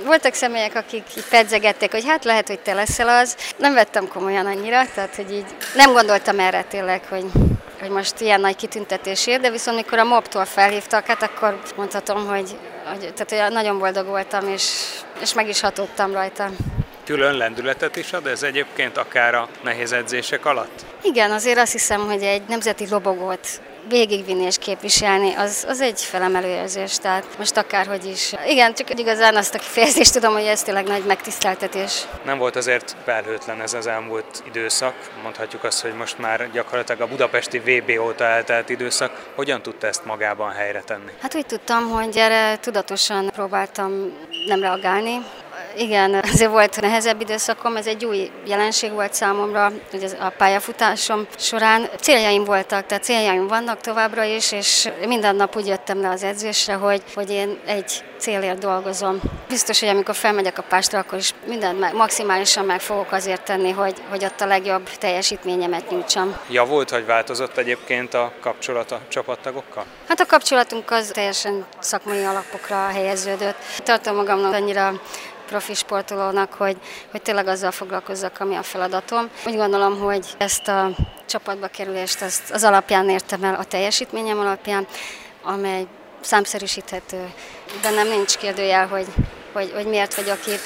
Voltak személyek, akik így pedzegették, hogy hát lehet, hogy te leszel az. Nem vettem komolyan annyira, tehát hogy így nem gondoltam erre tényleg, hogy most ilyen nagy kitüntetésért, de viszont mikor a MOB-tól felhívtak, hát akkor mondhatom, hogy nagyon boldog voltam, és meg is hatottam rajta. Külön lendületet is ad ez egyébként akár a nehéz edzések alatt? Igen, azért azt hiszem, hogy egy nemzeti lobogót végigvinni és képviselni, az egy felemelő érzés, tehát most akárhogy is. Igen, csak igazán azt a kifejezést tudom, hogy ez tényleg nagy megtiszteltetés. Nem volt azért felhőtlen ez az elmúlt időszak, mondhatjuk azt, hogy most már gyakorlatilag a budapesti VB óta eltelt időszak. Hogyan tudta ezt magában helyre tenni? Hát úgy tudtam, hogy erre tudatosan próbáltam nem reagálni. Igen, azért volt nehezebb időszakom, ez egy új jelenség volt számomra, ugye a pályafutásom során. Céljaim voltak, tehát céljaim vannak továbbra is, és minden nap úgy jöttem le az edzésre, hogy én egy célért dolgozom. Biztos, hogy amikor felmegyek a pástra, akkor is mindent maximálisan meg fogok azért tenni, hogy ott a legjobb teljesítményemet nyújtsam. Javult, hogy változott egyébként a kapcsolat a csapattagokkal? Hát a kapcsolatunk az teljesen szakmai alapokra helyeződött. Tartom magamnak annyira profi sportolónak, hogy tényleg azzal foglalkozzak, ami a feladatom. Úgy gondolom, hogy ezt a csapatba kerülést az alapján értem el, a teljesítményem alapján, amely számszerűsíthető. Bennem nincs kérdőjel, hogy miért vagyok itt.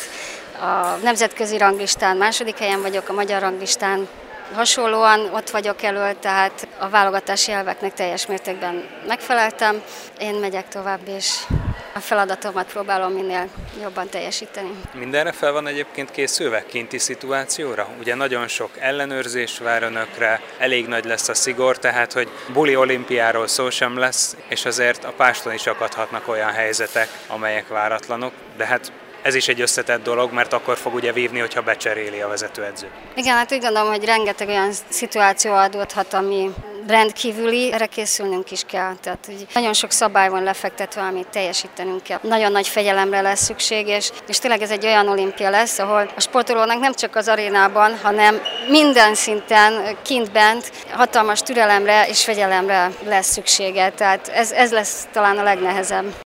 A nemzetközi ranglistán második helyen vagyok, a magyar ranglistán hasonlóan ott vagyok elől, tehát a válogatási elveknek teljes mértékben megfeleltem. Én megyek tovább, és a feladatomat próbálom minél jobban teljesíteni. Mindenre fel van egyébként készülve kinti szituációra? Ugye nagyon sok ellenőrzés vár önökre, elég nagy lesz a szigor, tehát hogy buli olimpiáról szó sem lesz, és azért a páston is akadhatnak olyan helyzetek, amelyek váratlanok, de hát ez is egy összetett dolog, mert akkor fog ugye vívni, hogyha becseréli a vezetőedző. Igen, hát úgy gondolom, hogy rengeteg olyan szituáció adódhat, ami rendkívüli, erre készülnünk is kell. Tehát nagyon sok szabály van lefektetve, amit teljesítenünk kell. Nagyon nagy fegyelemre lesz szükség, és tényleg ez egy olyan olimpia lesz, ahol a sportolónak nem csak az arénában, hanem minden szinten, kint-bent hatalmas türelemre és fegyelemre lesz szüksége. Tehát ez lesz talán a legnehezebb.